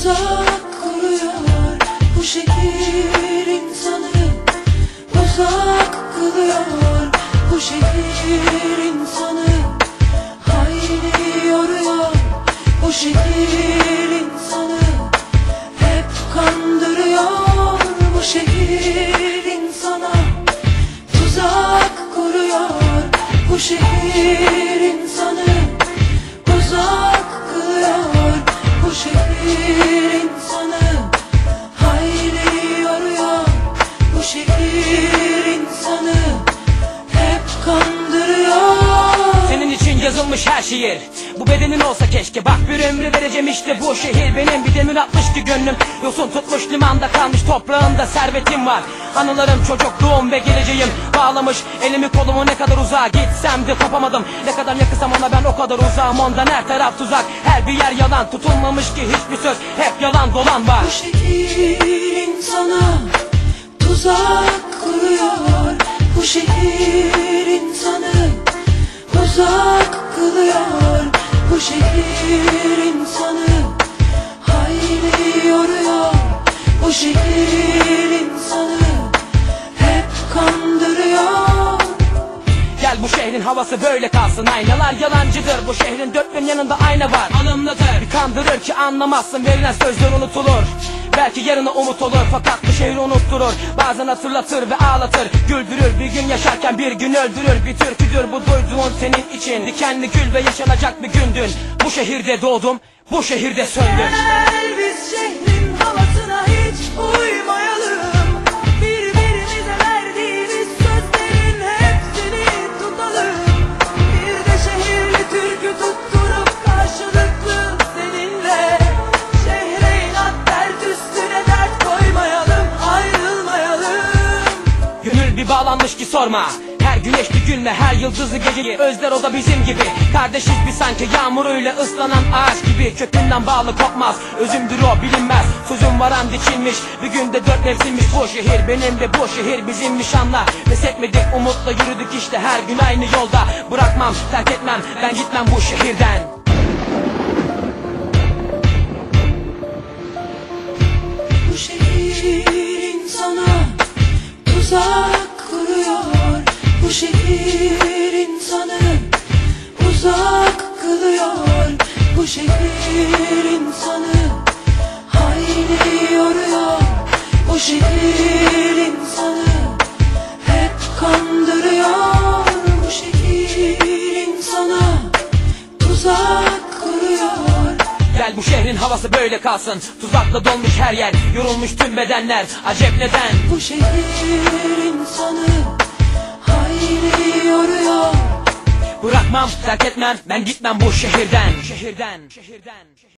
Tuzak kuruyor bu şehir insanı, uzak kılıyor bu şehir insanı. Hayli yoruyor bu şehir insanı, hep kandırıyor bu şehir insana. Tuzak kuruyor bu şehir insanı, uzak kılıyor bu şehir insanı. Hayli yoruyor bu şehir insanı, hep kandırıyor. Senin için yazılmış her şiir, bu bedenin olsa keşke. Bak bir ömrü vereceğim işte bu şehir benim. Bir demir atmış ki gönlüm, yosun tutmuş limanda kalmış. Toprağında servetim var, anılarım, çocukluğum ve geleceğim. Bağlamış elimi kolumu, ne kadar uzağa gitsem de kopamadım. Ne kadar yakınsam ona ben o kadar uzağım. Ondan her taraf tuzak, her bir yer yalan. Tutulmamış ki hiçbir söz, hep yalan dolan var. Bu şehir insana tuzak kuruyor, bu şehir insanı uzak kılıyor bu şehir insanı. Hayli yoruyor bu şehir insanı, hep kandırıyor. Gel bu şehrin havası böyle kalsın. Aynalar yalancıdır, bu şehrin dört bin yanında ayna var. Alımlıdır, bir kandırır ki anlamazsın. Verilen sözler unutulur, belki yarına umut olur. Fakat bu şehri unutturur, bazen hatırlatır ve ağlatır. Güldürür, bir gün yaşarken bir gün öldürür. Bir türküdür bu duyduğun senin için. Dikenli gül ve yaşanacak bir gündün. Bu şehirde doğdum, bu şehirde söndüm. Gel biz şehrin havasına hiç uymayalım. Birbirimize verdiğimiz sözlerin hepsini tutalım. Bir de şehirli türkü tutturup karşılıklı seninle. Şehre inat dert üstüne dert koymayalım, ayrılmayalım. Gönül bir bağlanmış ki sorma. Her güneşli günle her yıldızlı geceyi özler, o da bizim gibi. Kardeşiz biz sanki, yağmuruyla ıslanan ağaç gibi. Kökünden bağlı kopmaz, özümdür o bilinmez. Sözüm varan dikilmiş, bir günde dört mevsimmiş. Bu şehir benim de bu şehir bizimmiş, anla. Pes etmedik, umutla yürüdük işte her gün aynı yolda. Bırakmam, terk etmem, ben gitmem bu şehirden. Bu şehir insana tuzak kuruyor, bu şehir insanı uzak kılıyor bu şehir insanı. Hayli yoruyor bu şehir insanı, hep kandırıyor bu şehir insana. Tuzak kuruyor. Gel bu şehrin havası böyle kalsın. Tuzakla dolmuş her yer, yorulmuş tüm bedenler. Acep neden? Bu şehir insanı hayli yoruyor. Bırakmam, terk etmem, ben gitmem bu şehirden.